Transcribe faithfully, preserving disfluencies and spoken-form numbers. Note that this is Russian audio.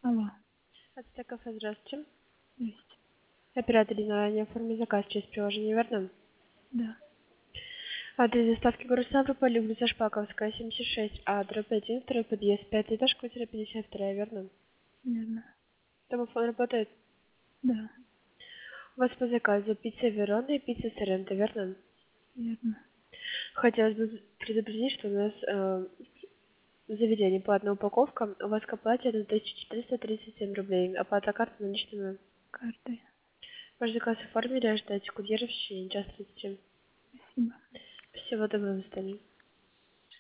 Алло, Ацтек кафе, здравствуйте. здрасте. Оператор ранее оформил заказ через приложение, верно? Да, Адрес доставки город Ставрополь, улица Шпаковская, семьдесят шесть А, дробь один, второй подъезд, пятый этаж, квартира пятьдесят два, верно? верно. Домофон работает. Да, У вас по заказу пицца Верона и пицца Соренто, верно? верно. Хотелось бы предупредить, что у нас э, в заведении платная упаковка. У вас к оплате одна тысяча четыреста тридцать семь рублей. Оплата карты наличными. Картой. Ваш заказ оформили, ожидайте курьера в течение часа тридцати. Спасибо. Всего доброго, до свидания.